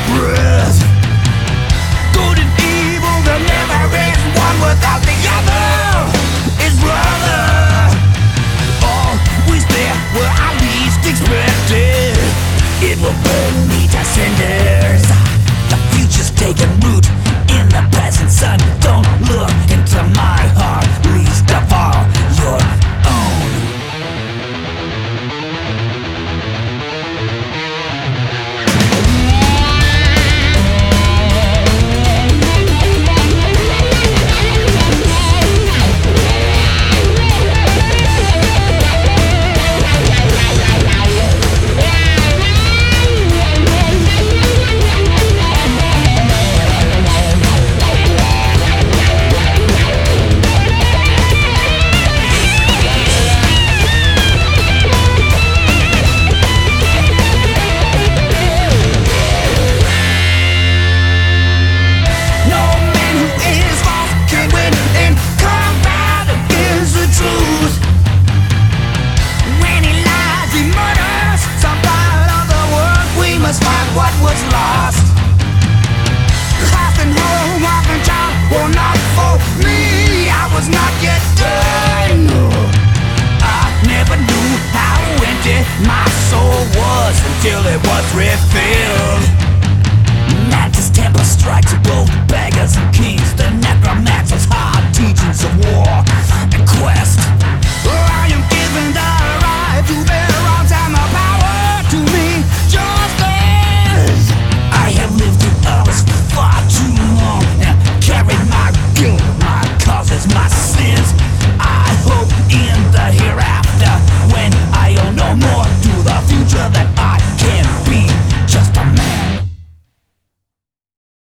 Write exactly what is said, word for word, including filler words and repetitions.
breath. Good and evil, there never is one without the other. Is brother always there where I least expected? It will burn me to cinders. The future's taking root in the present, son. Don't look into my heart, least of all your own. Must find what was lost. Lost and home, lost and child. Well, not for me. I was not yet done. I never knew how empty my soul was until it was refilled. Mantis temper strikes both beggars and kings. The necromancer's hard teachings of war and quest. I am given the right to bear